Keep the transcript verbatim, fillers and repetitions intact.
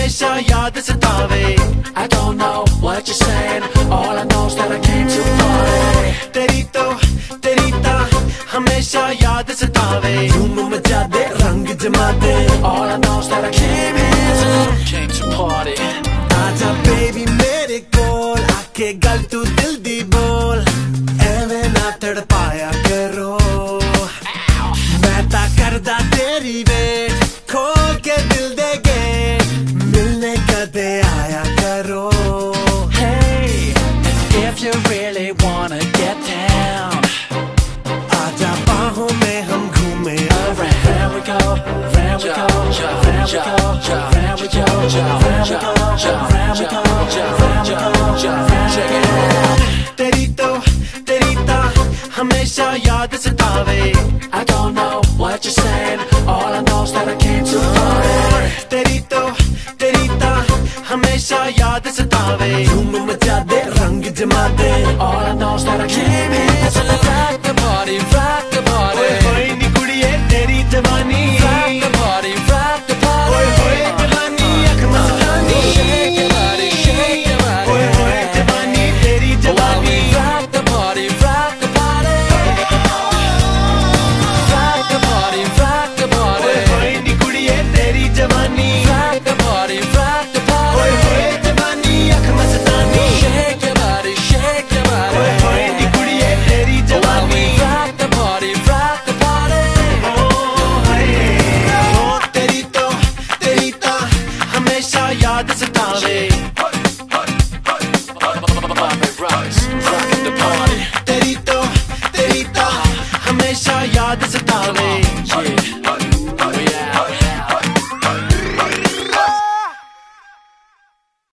हमेशा याद सतावे। I don't know what you're saying, all I know is that I came to party। तेरी तो तेरी ता हमेशा याद सतावे। धूम मचा दे रंग जमा दे, all I know is that I came here to came to party। आजा baby मेरे कोल आके गल तू दिल दी बोल, एवें ना तड़पाया करो। मैं ता करदा तेरी वेट, खोल के दिल दे गेट, मिलने कदे आया करो। Hey, if you really wanna get down, आजा बाहों में हम घूमे around। There we go, there we go, there we go, there we go, there we go, there we go, check it out। तेरी तो तेरी ता हमेशा याद सतावे। I don't know what you're saying, all I know is that I came to party। तेरी तो तेरी ता हमेशा याद सतावे। धूम मचा दे रंग जमा दे, all I know is that I came here to rock the party, rock the party। ओए होए नी कुड़िए तेरी जवानी, rock the party, rock the party। ओए होए जवानी अख मस्तानी, shake your body, shake your body। ओए होए जवानी तेरी जवानी, rock the party, rock the party। Rock the party, rock the party। ओए होए नी कुड़िए तेरी जवानी, rock the party, rock the party। ओए होए जवानी अख मस्तानी, shake your body, shake your body। ओए होए नी कुड़िए तेरी जवानी, rock the party, rock the party। ओ हाय ओ तेरी तो तेरी ता हमेशा याद सतावे। तेरी तो तेरी ता हमेशा याद सतावे।